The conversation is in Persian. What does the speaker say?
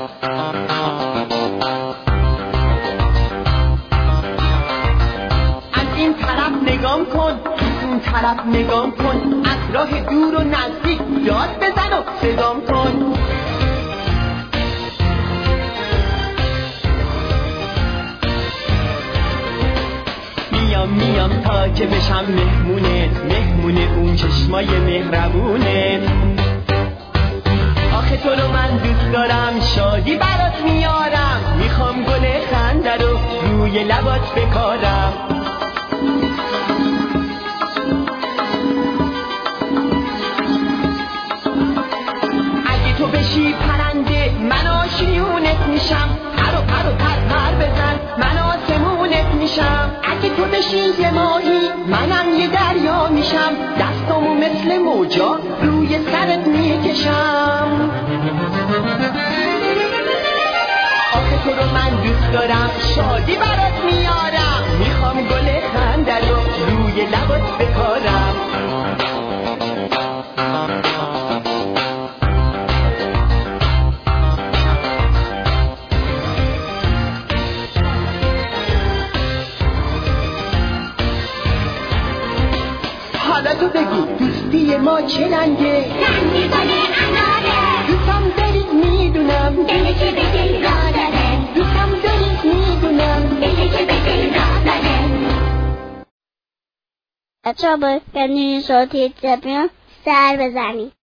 از این طرف نگام کن، از اون طرف نگام کن، از راه دور و نزدیک داد بزن و صدام کن. میام تا که بشم مهمونه اون چشمای مهربونه. آخه تو رو من دوست دارم، شادی برات میارم، میخوام گل خنده رو روی لبات بکارم. اگه تو بشی پرنده من آشیونت میشم، پر و پر و پر پر بزن من آسمونت میشم. اگه تو بشی یه ماهی منم یه دریا میشم، دستامو مثل موجا روی سرت میکشم. آخه تو رو من دوست دارم، شادی برات میارم، میخوام گل خنده رو روی لبات بکارم. حالا تو بگو دوستی ما چه رنگه؟ رنگی گل اناره، دوستم داری میدونم، دلی که به دل را داره. دوستم داری میدونم، دلی که به دل را داره. بچه ها باید کنید صوتی زبیان سر بزنید.